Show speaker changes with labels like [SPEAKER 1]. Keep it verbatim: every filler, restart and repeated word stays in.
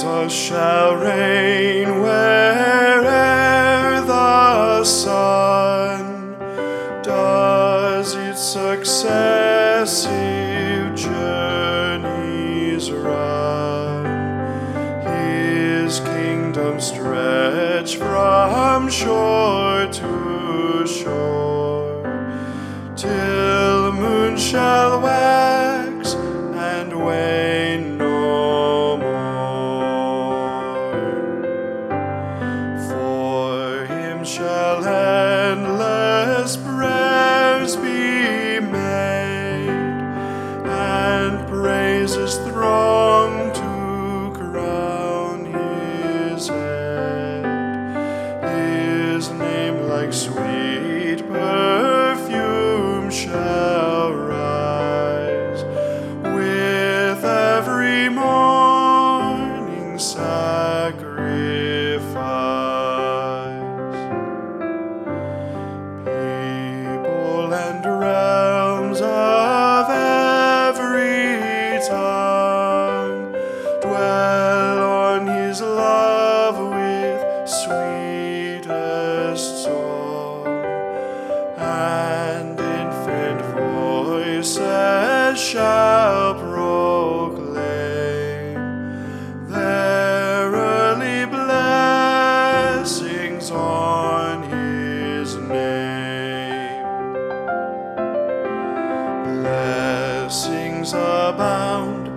[SPEAKER 1] Jesus shall reign where'er the sun does its successive journeys run. His kingdom stretch from shore to shore, till the moon shall wax and wane no more. For him shall endless prayers be made, and praises throng to crown his head. His name like sweet perfume shall rise with every morning sacrifice. People and realms of every tongue dwell on his love with sweetest song, and infant voices shall proclaim their early blessings on his name. Blessings abound